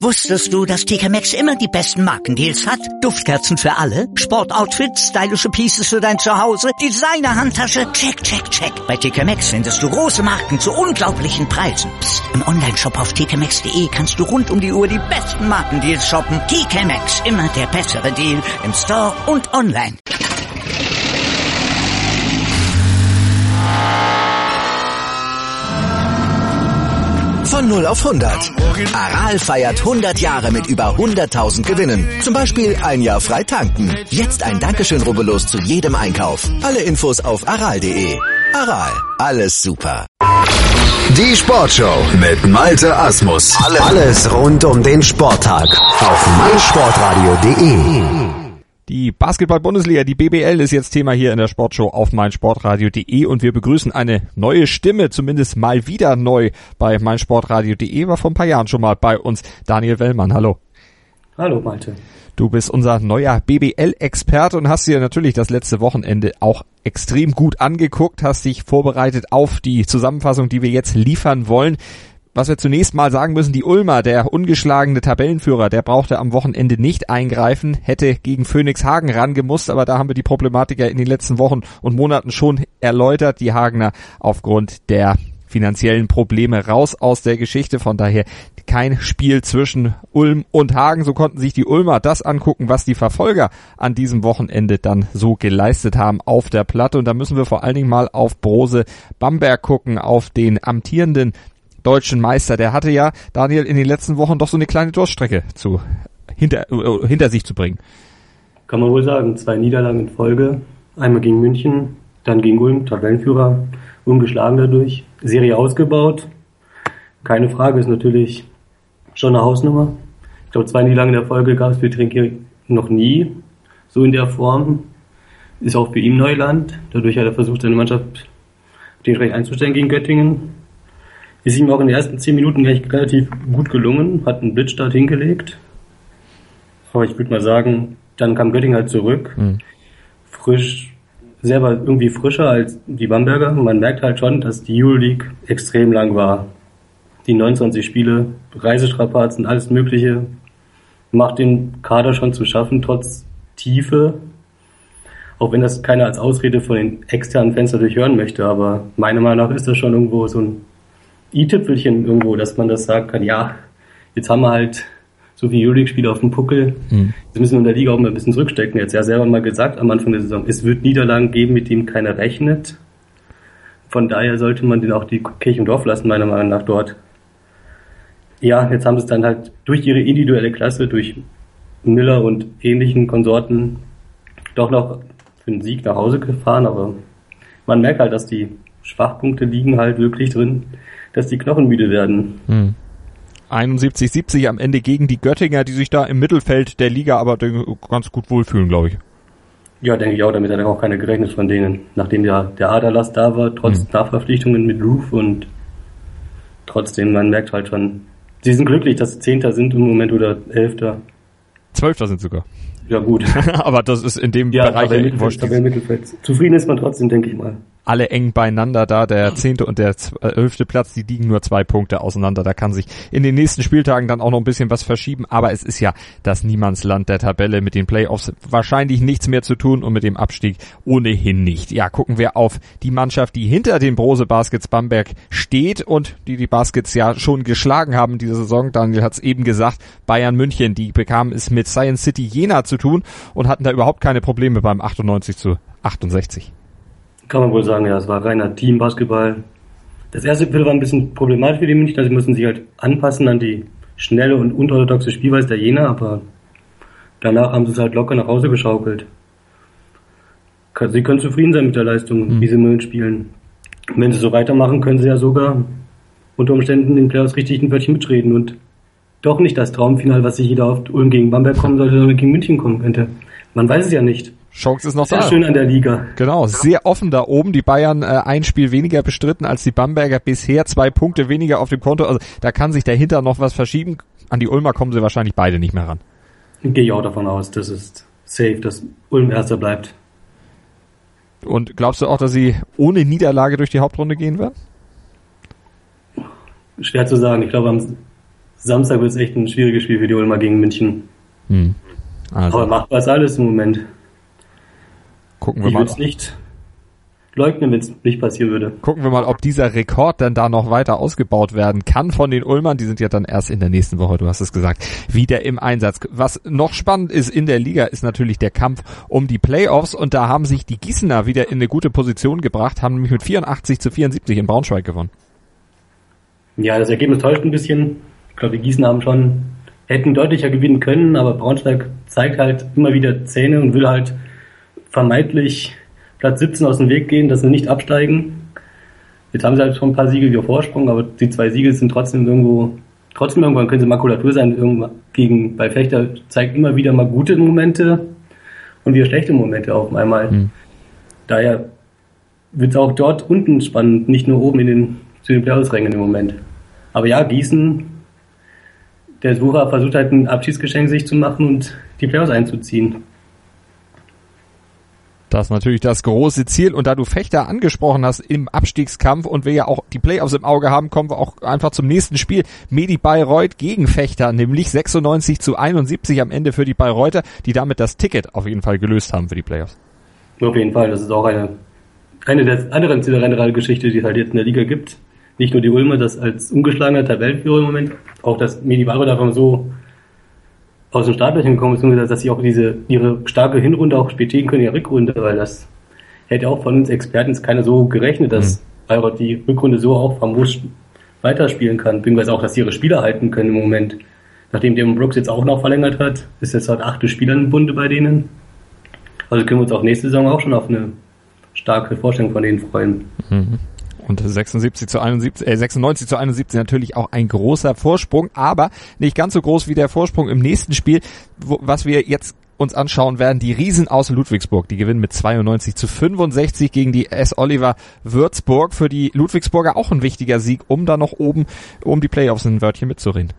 Wusstest du, dass TK Maxx immer die besten Markendeals hat? Duftkerzen für alle, Sportoutfits, stylische Pieces für dein Zuhause, Designer-Handtasche, check, check, check. Bei TK Maxx findest du große Marken zu unglaublichen Preisen. Psst. Im Onlineshop auf tkmaxx.de kannst du rund um die Uhr die besten Markendeals shoppen. TK Maxx, immer der bessere Deal im Store und online. Von 0 auf 100. Aral feiert 100 Jahre mit über 100.000 Gewinnen. Zum Beispiel ein Jahr frei tanken. Jetzt ein Dankeschön, rubbellos zu jedem Einkauf. Alle Infos auf aral.de. Aral, alles super. Die Sportshow mit Malte Asmus. Alles rund um den Sporttag auf meinsportradio.de. Die Basketball-Bundesliga, die BBL, ist jetzt Thema hier in der Sportshow auf meinsportradio.de und wir begrüßen eine neue Stimme, zumindest mal wieder neu bei meinsportradio.de, war vor ein paar Jahren schon mal bei uns, Daniel Wellmann. Hallo. Hallo Malte. Du bist unser neuer BBL-Experte und hast dir natürlich das letzte Wochenende auch extrem gut angeguckt, hast dich vorbereitet auf die Zusammenfassung, die wir jetzt liefern wollen. Was wir zunächst mal sagen müssen, die Ulmer, der ungeschlagene Tabellenführer, der brauchte am Wochenende nicht eingreifen, hätte gegen Phoenix Hagen rangemusst, aber da haben wir die Problematik ja in den letzten Wochen und Monaten schon erläutert. Die Hagener aufgrund der finanziellen Probleme raus aus der Geschichte, von daher kein Spiel zwischen Ulm und Hagen. So konnten sich die Ulmer das angucken, was die Verfolger an diesem Wochenende dann so geleistet haben auf der Platte. Und da müssen wir vor allen Dingen mal auf Brose Bamberg gucken, auf den amtierenden deutschen Meister. Der hatte ja, Daniel, in den letzten Wochen doch so eine kleine Durststrecke hinter sich zu bringen. Kann man wohl sagen, 2 Niederlagen in Folge. Einmal gegen München, dann gegen Ulm, Tabellenführer, ungeschlagen dadurch. Serie ausgebaut. Keine Frage, ist natürlich schon eine Hausnummer. Ich glaube, 2 Niederlagen in der Folge gab es für Trinkieri noch nie. So in der Form. Ist auch für ihn Neuland. Dadurch hat er versucht, seine Mannschaft dementsprechend einzustellen gegen Göttingen. Ist ihm auch in den ersten 10 Minuten gleich relativ gut gelungen, hat einen Blitzstart hingelegt. Aber ich würde mal sagen, dann kam Göttingen halt zurück. Frisch, selber irgendwie frischer als die Bamberger. Man merkt halt schon, dass die Euroleague extrem lang war. Die 29 Spiele, Reisestrapazen, alles Mögliche, macht den Kader schon zu schaffen, trotz Tiefe. Auch wenn das keiner als Ausrede von den externen Fans natürlich hören möchte, aber meiner Meinung nach ist das schon irgendwo so ein i-Tüpfelchen irgendwo, dass man das sagen kann, ja, jetzt haben wir halt so viele Euroleague-Spiele auf dem Puckel, jetzt müssen wir in der Liga auch mal ein bisschen zurückstecken. Jetzt ja selber mal gesagt am Anfang der Saison, es wird Niederlagen geben, mit denen keiner rechnet. Von daher sollte man denen auch die Kirche im Dorf lassen, meiner Meinung nach dort. Ja, jetzt haben sie es dann halt durch ihre individuelle Klasse, durch Miller und ähnlichen Konsorten doch noch für einen Sieg nach Hause gefahren, aber man merkt halt, dass die Schwachpunkte liegen halt wirklich drin, dass die Knochen müde werden. 71-70 am Ende gegen die Göttinger, die sich da im Mittelfeld der Liga aber ganz gut wohlfühlen, glaube ich. Ja, denke ich auch, damit hat er auch keiner gerechnet von denen. Nachdem der Aderlass da war, trotz Nachverpflichtungen mit Roof und trotzdem, man merkt halt schon, sie sind glücklich, dass sie 10. sind im Moment oder 11. 12. sind sogar. Ja gut. Aber das ist in dem Bereich ja Mittelfeld. Zufrieden ist man trotzdem, denke ich mal. Alle eng beieinander da, der 10. und der 11. Platz, die liegen nur 2 Punkte auseinander. Da kann sich in den nächsten Spieltagen dann auch noch ein bisschen was verschieben, aber es ist ja das Niemandsland der Tabelle, mit den Playoffs wahrscheinlich nichts mehr zu tun und mit dem Abstieg ohnehin nicht. Ja, gucken wir auf die Mannschaft, die hinter den Brose Baskets Bamberg steht und die Baskets ja schon geschlagen haben diese Saison. Daniel hat es eben gesagt, Bayern München, die bekamen es mit Science City Jena zu tun und hatten da überhaupt keine Probleme beim 98-68. Kann man wohl sagen, ja, es war reiner Teambasketball. Das erste Viertel war ein bisschen problematisch für die Münchner, sie mussten sich halt anpassen an die schnelle und unorthodoxe Spielweise der Jena, aber danach haben sie es halt locker nach Hause geschaukelt. Sie können zufrieden sein mit der Leistung, wie sie im Moment spielen. Wenn sie so weitermachen, können sie ja sogar unter Umständen in den Playoffs richtig ein Wörtchen mitreden und doch nicht das Traumfinale, was sich jeder auf Ulm gegen Bamberg kommen sollte, sondern gegen München kommen könnte. Man weiß es ja nicht. Chance ist noch sehr da. Schön an der Liga. Genau, sehr offen da oben. Die Bayern ein Spiel weniger bestritten als die Bamberger. Bisher 2 Punkte weniger auf dem Konto. Also da kann sich dahinter noch was verschieben. An die Ulmer kommen sie wahrscheinlich beide nicht mehr ran. Gehe ich auch davon aus, das ist safe, dass Ulm Erster bleibt. Und glaubst du auch, dass sie ohne Niederlage durch die Hauptrunde gehen werden? Schwer zu sagen. Ich glaube, am Samstag wird es echt ein schwieriges Spiel für die Ulmer gegen München. Also. Aber machbar ist alles im Moment. Gucken wir ich mal. würde es nicht leugnen, wenn es nicht passieren würde. Gucken wir mal, ob dieser Rekord dann da noch weiter ausgebaut werden kann von den Ulmern. Die sind ja dann erst in der nächsten Woche, du hast es gesagt, wieder im Einsatz. Was noch spannend ist in der Liga, ist natürlich der Kampf um die Playoffs. Und da haben sich die Gießener wieder in eine gute Position gebracht, haben nämlich mit 84-74 in Braunschweig gewonnen. Ja, das Ergebnis täuscht ein bisschen. Ich glaube, die Gießener hätten deutlicher gewinnen können, aber Braunschweig zeigt halt immer wieder Zähne und will halt vermeintlich Platz 17 aus dem Weg gehen, dass sie nicht absteigen. Jetzt haben sie halt schon ein paar Siege wieder Vorsprung, aber die 2 Siege sind trotzdem irgendwann können sie Makulatur sein. Bei Fechter zeigt immer wieder mal gute Momente und wieder schlechte Momente auf einmal. Daher wird es auch dort unten spannend, nicht nur oben zu den Playoffs-Rängen im Moment. Aber ja, Gießen, der Sucher versucht halt ein Abschiedsgeschenk sich zu machen und die Playoffs einzuziehen. Das ist natürlich das große Ziel. Und da du Fechter angesprochen hast im Abstiegskampf und wir ja auch die Playoffs im Auge haben, kommen wir auch einfach zum nächsten Spiel. Medi Bayreuth gegen Fechter, nämlich 96-71 am Ende für die Bayreuther, die damit das Ticket auf jeden Fall gelöst haben für die Playoffs. Auf jeden Fall, das ist auch eine der anderen Cinderella-Geschichte, die es halt jetzt in der Liga gibt. Nicht nur die Ulmer, das als ungeschlagener Tabellenführer im Moment, auch dass Medi Bayreuth einfach so aus dem Startlöchern gekommen ist, dass sie auch ihre starke Hinrunde auch bestätigen können in der Rückrunde, weil das hätte auch von uns Experten keiner so gerechnet, dass Bayreuth die Rückrunde so auch famos weiterspielen kann, beziehungsweise auch, dass sie ihre Spieler halten können im Moment. Nachdem Damon Brooks jetzt auch noch verlängert hat, ist jetzt halt 8. Spieler im Bunde bei denen. Also können wir uns auch nächste Saison auch schon auf eine starke Vorstellung von denen freuen. Und 96-71 natürlich auch ein großer Vorsprung, aber nicht ganz so groß wie der Vorsprung im nächsten Spiel, was wir jetzt uns anschauen werden. Die Riesen aus Ludwigsburg, die gewinnen mit 92-65 gegen die S. Oliver Würzburg. Für die Ludwigsburger auch ein wichtiger Sieg, um da noch oben um die Playoffs ein Wörtchen mitzureden.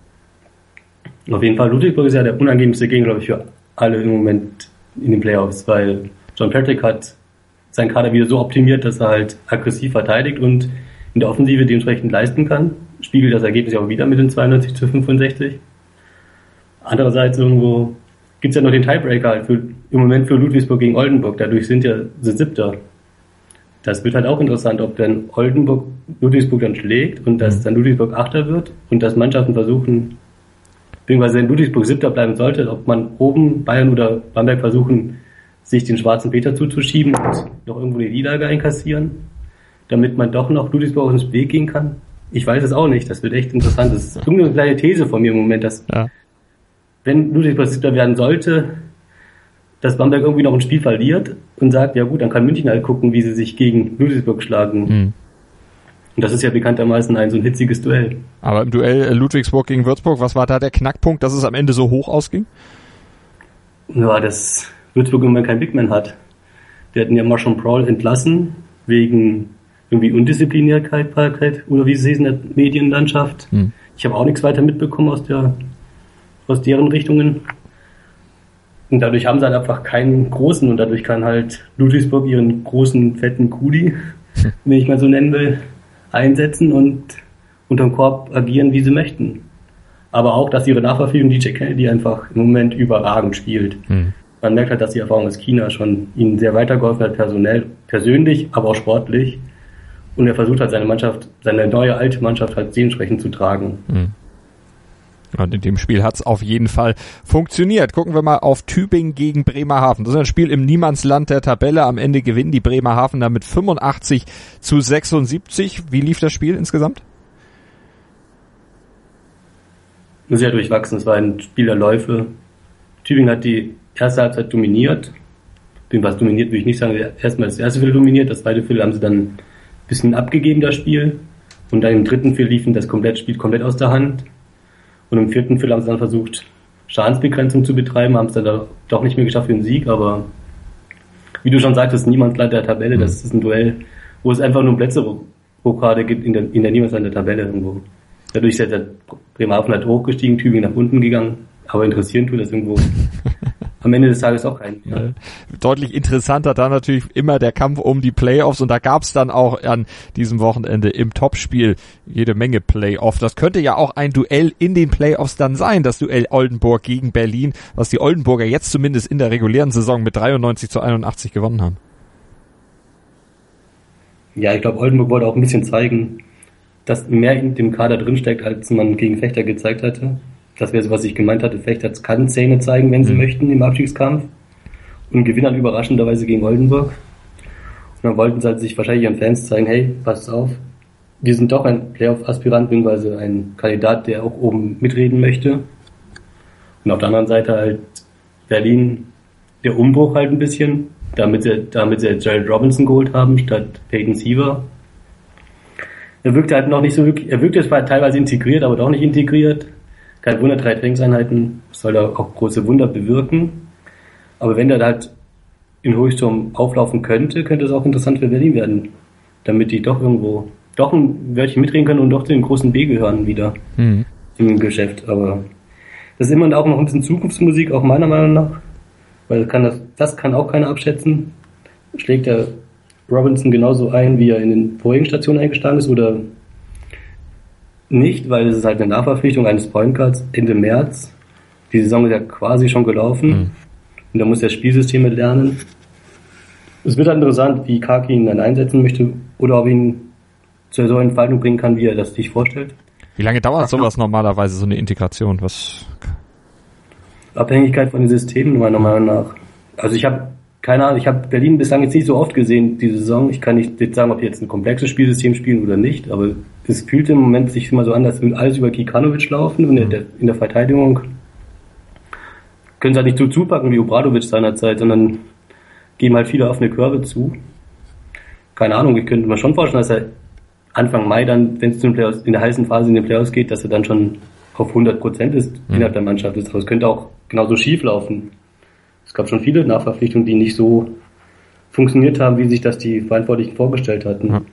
Auf jeden Fall, Ludwigsburg ist ja der unangenehmste Gegner, glaube ich, für alle im Moment in den Playoffs, weil John Patrick hat seinen Kader wieder so optimiert, dass er halt aggressiv verteidigt und in der Offensive dementsprechend leisten kann. Spiegelt das Ergebnis ja auch wieder mit den 92-65. Andererseits irgendwo gibt es ja noch den Tiebreaker halt im Moment für Ludwigsburg gegen Oldenburg. Dadurch sind sie 7. Das wird halt auch interessant, ob dann Ludwigsburg dann schlägt und dass dann Ludwigsburg 8. wird und dass Mannschaften versuchen, beziehungsweise wenn Ludwigsburg 7. bleiben sollte, ob man oben Bayern oder Bamberg versuchen, sich den schwarzen Peter zuzuschieben und noch irgendwo eine Niederlage einkassieren, damit man doch noch Ludwigsburg aus dem Weg gehen kann. Ich weiß es auch nicht, das wird echt interessant. Das ist irgendeine kleine These von mir im Moment, dass wenn Ludwigsburg 7. werden sollte, dass Bamberg irgendwie noch ein Spiel verliert und sagt, ja gut, dann kann München halt gucken, wie sie sich gegen Ludwigsburg schlagen. Und das ist ja bekanntermaßen so ein hitziges Duell. Aber im Duell Ludwigsburg gegen Würzburg, was war da der Knackpunkt, dass es am Ende so hoch ausging? Ja, dass Würzburg im Moment kein Big Man hat. Wir hatten ja Marshall Prowl entlassen, wegen irgendwie Undiszipliniertheit oder wie sie es in der Medienlandschaft. Ich habe auch nichts weiter mitbekommen aus deren Richtungen. Und dadurch haben sie halt einfach keinen großen und dadurch kann halt Ludwigsburg ihren großen, fetten Kuli, wenn ich mal so nennen will, einsetzen und unterm Korb agieren, wie sie möchten. Aber auch, dass ihre Nachverpflichtung DJ Kennedy einfach im Moment überragend spielt. Man merkt halt, dass die Erfahrung aus China schon ihnen sehr weitergeholfen hat, persönlich, aber auch sportlich. Und er versucht halt seine neue alte Mannschaft halt dementsprechend zu tragen. Und in dem Spiel hat's auf jeden Fall funktioniert. Gucken wir mal auf Tübingen gegen Bremerhaven. Das ist ein Spiel im Niemandsland der Tabelle. Am Ende gewinnen die Bremerhaven damit 85-76. Wie lief das Spiel insgesamt? Sehr durchwachsen. Es war ein Spiel der Läufe. Tübingen hat die erste Halbzeit dominiert. Was dominiert, will ich nicht sagen. Erstmal das erste Viertel dominiert, das zweite Viertel haben sie dann ein bisschen abgegeben, das Spiel. Und dann im dritten Viertel liefen das Spiel komplett aus der Hand. Und im vierten Viertel haben sie dann versucht, Schadensbegrenzung zu betreiben, haben es dann doch nicht mehr geschafft für den Sieg. Aber wie du schon sagtest, Niemandsland der Tabelle, das ist ein Duell, wo es einfach nur Plätze gerade gibt in der Niemandsland der Tabelle irgendwo. Dadurch ist der Bremerhaven halt hochgestiegen, Tübingen nach unten gegangen. Aber interessieren tut das irgendwo am Ende des Tages auch rein. Ja. Deutlich interessanter dann natürlich immer der Kampf um die Playoffs und da gab es dann auch an diesem Wochenende im Topspiel jede Menge Playoff. Das könnte ja auch ein Duell in den Playoffs dann sein, das Duell Oldenburg gegen Berlin, was die Oldenburger jetzt zumindest in der regulären Saison mit 93-81 gewonnen haben. Ja, ich glaube, Oldenburg wollte auch ein bisschen zeigen, dass mehr in dem Kader drinsteckt, als man gegen Fechter gezeigt hatte. Das wäre so, was ich gemeint hatte. Fechter kann Zähne zeigen, wenn sie möchten, im Abstiegskampf. Und gewinnen dann überraschenderweise gegen Oldenburg. Und dann wollten sie halt sich wahrscheinlich ihren Fans zeigen, hey, passt auf, wir sind doch ein Playoff-Aspirant, beziehungsweise ein Kandidat, der auch oben mitreden möchte. Und auf der anderen Seite halt Berlin, der Umbruch halt ein bisschen, damit sie Gerald Robinson geholt haben, statt Peyton Siever. Er wirkte halt noch nicht so wirklich, er wirkte zwar teilweise integriert, aber doch nicht integriert. Kein Wunder, 3 Trainingseinheiten soll da auch große Wunder bewirken. Aber wenn der halt in Hochsturm auflaufen könnte es auch interessant für Berlin werden. Damit die doch irgendwo, doch ein Wörtchen mitreden können und doch zu den großen B gehören wieder im Geschäft. Aber das ist immer auch noch ein bisschen Zukunftsmusik, auch meiner Meinung nach. Weil das kann auch keiner abschätzen. Schlägt der Robinson genauso ein, wie er in den vorigen Stationen eingeschlagen ist, oder nicht, weil es ist halt eine Nachverpflichtung eines Point Guards Ende März. Die Saison ist ja quasi schon gelaufen und da muss er Spielsysteme lernen. Es wird halt interessant, wie Kaki ihn dann einsetzen möchte oder ob ihn zur so Entfaltung bringen kann, wie er das sich vorstellt. Wie lange dauert sowas normalerweise, so eine Integration? Abhängigkeit von den Systemen meiner Meinung nach. Also ich habe keine Ahnung, ich habe Berlin bislang jetzt nicht so oft gesehen, diese Saison. Ich kann nicht sagen, ob die jetzt ein komplexes Spielsystem spielen oder nicht, aber es fühlt im Moment sich immer so an, als würde alles über Kikanovic laufen und in der Verteidigung können sie halt nicht so zupacken wie Obradovic seinerzeit, sondern geben halt viele offene Körbe zu. Keine Ahnung, ich könnte mir schon vorstellen, dass er Anfang Mai dann, wenn es zu den Playoffs, in der heißen Phase in den Playoffs geht, dass er dann schon auf 100% ist innerhalb der Mannschaft. Aber es könnte auch genauso schief laufen. Es gab schon viele Nachverpflichtungen, die nicht so funktioniert haben, wie sich das die Verantwortlichen vorgestellt hatten. Ja.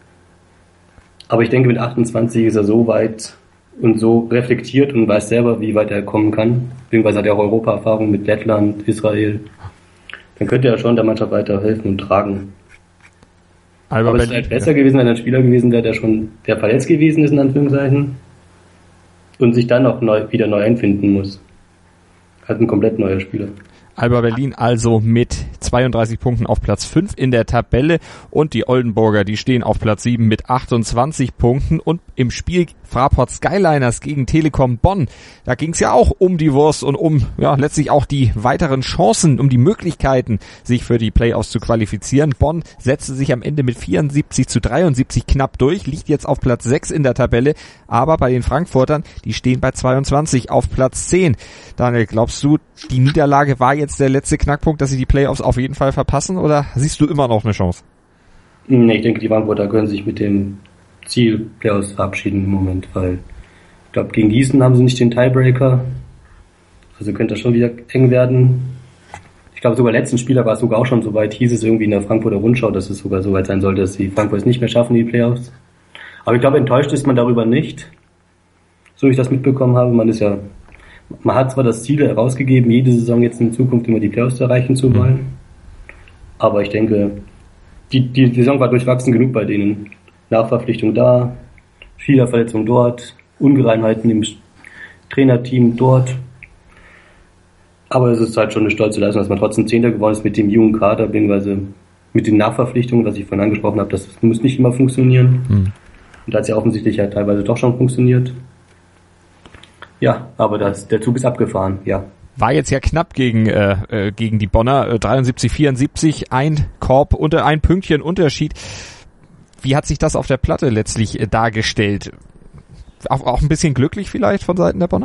Aber ich denke, mit 28 ist er so weit und so reflektiert und weiß selber, wie weit er kommen kann. Beziehungsweise hat er auch Europa-Erfahrung mit Lettland, Israel. Dann könnte er schon der Mannschaft weiterhelfen und tragen. Aber es wäre besser gewesen, wenn er ein Spieler gewesen wäre, der verletzt gewesen ist, in Anführungszeichen, und sich dann auch wieder neu einfinden muss. Halt ein komplett neuer Spieler. Alba Berlin also mit 32 Punkten auf Platz 5 in der Tabelle und die Oldenburger, die stehen auf Platz 7 mit 28 Punkten und im Spiel Fraport Skyliners gegen Telekom Bonn, da ging es ja auch um die Wurst und um letztlich auch die weiteren Chancen, um die Möglichkeiten, sich für die Playoffs zu qualifizieren. Bonn setzte sich am Ende mit 74-73 knapp durch, liegt jetzt auf Platz 6 in der Tabelle, aber bei den Frankfurtern, die stehen bei 22 auf Platz 10. Daniel, glaubst du, die Niederlage war jetzt der letzte Knackpunkt, dass sie die Playoffs auf jeden Fall verpassen, oder siehst du immer noch eine Chance? Nee, ich denke, die Frankfurter können sich mit dem Ziel Playoffs verabschieden im Moment, weil ich glaube, gegen Gießen haben sie nicht den Tiebreaker, also könnte das schon wieder eng werden. Ich glaube, sogar letzten Spieler war es sogar auch schon so weit, hieß es irgendwie in der Frankfurter Rundschau, dass es sogar so weit sein sollte, dass die Frankfurter es nicht mehr schaffen, die Playoffs. Aber ich glaube, enttäuscht ist man darüber nicht, so wie ich das mitbekommen habe. Man hat zwar das Ziel herausgegeben, jede Saison jetzt in Zukunft immer die Playoffs erreichen zu wollen, aber ich denke, die Saison war durchwachsen genug bei denen. Nachverpflichtung da, Spielerverletzung dort, Ungereimheiten im Trainerteam dort. Aber es ist halt schon eine stolze Leistung, dass man trotzdem Zehnter geworden ist mit dem jungen Kader, beziehungsweise mit den Nachverpflichtungen, was ich vorhin angesprochen habe. Das muss nicht immer funktionieren. Und da hat es ja offensichtlich halt teilweise doch schon funktioniert. Ja, aber der Zug ist abgefahren, ja. War jetzt ja knapp gegen die Bonner, 73-74, ein Korb unter ein Pünktchen Unterschied. Wie hat sich das auf der Platte letztlich dargestellt? Auch ein bisschen glücklich vielleicht von Seiten der Bonner?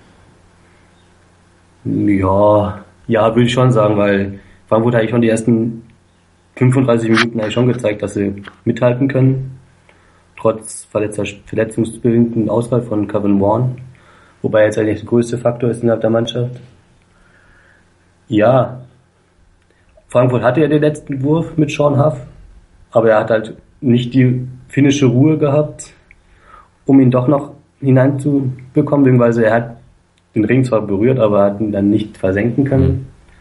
Ja, würde ich schon sagen, weil Frankfurt eigentlich schon die ersten 35 Minuten eigentlich schon gezeigt, dass sie mithalten können. Trotz verletzungsbedingten Ausfall von Kevin Warren. Wobei jetzt eigentlich der größte Faktor ist innerhalb der Mannschaft. Ja, Frankfurt hatte ja den letzten Wurf mit Sean Huff, aber er hat halt nicht die finnische Ruhe gehabt, um ihn doch noch hineinzubekommen, beziehungsweise er hat den Ring zwar berührt, aber hat ihn dann nicht versenken können.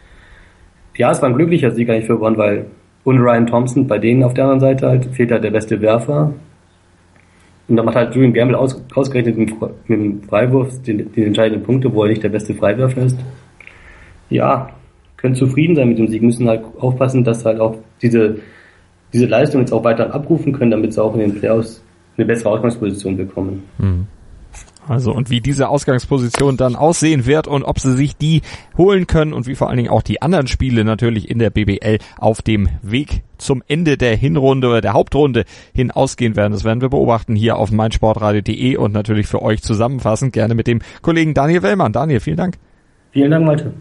Ja, es war ein glücklicher Sieg eigentlich für Bonn, weil ohne Ryan Thompson bei denen auf der anderen Seite halt fehlt halt der beste Werfer. Und dann macht halt Julian Gamble ausgerechnet mit dem Freiwurf den entscheidenden Punkte, wo er nicht der beste Freiwerfer ist. Ja, können zufrieden sein mit dem Sieg, müssen halt aufpassen, dass halt auch diese Leistung jetzt auch weiter abrufen können, damit sie auch in den Playoffs eine bessere Ausgangsposition bekommen. Also und wie diese Ausgangsposition dann aussehen wird und ob sie sich die holen können und wie vor allen Dingen auch die anderen Spiele natürlich in der BBL auf dem Weg zum Ende der Hinrunde oder der Hauptrunde hin ausgehen werden. Das werden wir beobachten hier auf meinsportradio.de und natürlich für euch zusammenfassen, gerne mit dem Kollegen Daniel Wellmann. Daniel, vielen Dank. Vielen Dank, Malte.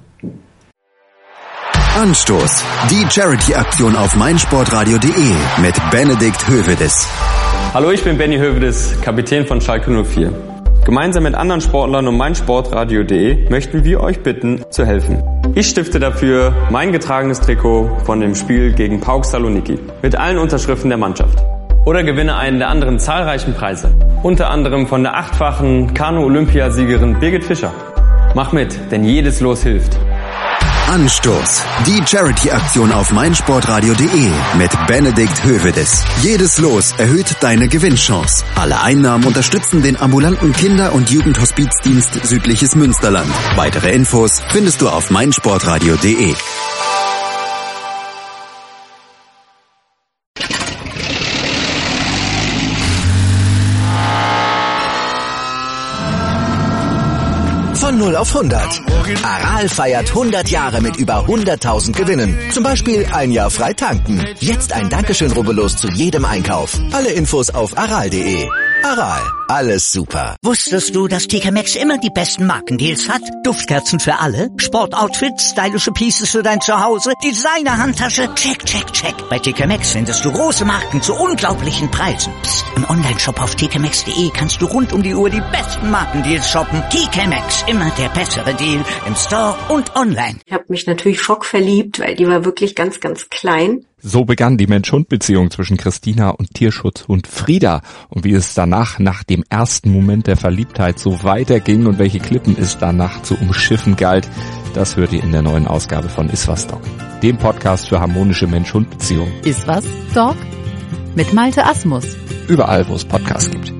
Anstoß. Die Charity-Aktion auf meinsportradio.de mit Benedikt Hövedes. Hallo, ich bin Benny Hövedes, Kapitän von Schalke 04. Gemeinsam mit anderen Sportlern und meinsportradio.de möchten wir euch bitten, zu helfen. Ich stifte dafür mein getragenes Trikot von dem Spiel gegen PAOK Saloniki mit allen Unterschriften der Mannschaft. Oder gewinne einen der anderen zahlreichen Preise. Unter anderem von der 8-fachen Kanu-Olympiasiegerin Birgit Fischer. Mach mit, denn jedes Los hilft. Anstoß. Die Charity-Aktion auf meinsportradio.de mit Benedikt Hövedes. Jedes Los erhöht deine Gewinnchance. Alle Einnahmen unterstützen den ambulanten Kinder- und Jugendhospizdienst Südliches Münsterland. Weitere Infos findest du auf meinsportradio.de. Von 0 auf 100. Aral feiert 100 Jahre mit über 100.000 Gewinnen. Zum Beispiel ein Jahr frei tanken. Jetzt ein Dankeschön, rubbellos zu jedem Einkauf. Alle Infos auf aral.de. Aral, alles super. Wusstest du, dass TK Maxx immer die besten Markendeals hat? Duftkerzen für alle, Sportoutfits, stylische Pieces für dein Zuhause, Designer-Handtasche, check, check, check. Bei TK Maxx findest du große Marken zu unglaublichen Preisen. Psst. Im Onlineshop auf tkmaxx.de kannst du rund um die Uhr die besten Markendeals shoppen. TK Maxx, immer der bessere Deal im Store und online. Ich habe mich natürlich schockverliebt, weil die war wirklich ganz, ganz klein. So begann die Mensch-Hund-Beziehung zwischen Christina und Tierschutzhund Frieda. Und wie es danach, nach dem ersten Moment der Verliebtheit, so weiterging und welche Klippen es danach zu umschiffen galt, das hört ihr in der neuen Ausgabe von Iswas Dog, dem Podcast für harmonische Mensch-Hund-Beziehungen. Iswas Dog? Mit Malte Asmus. Überall, wo es Podcasts gibt.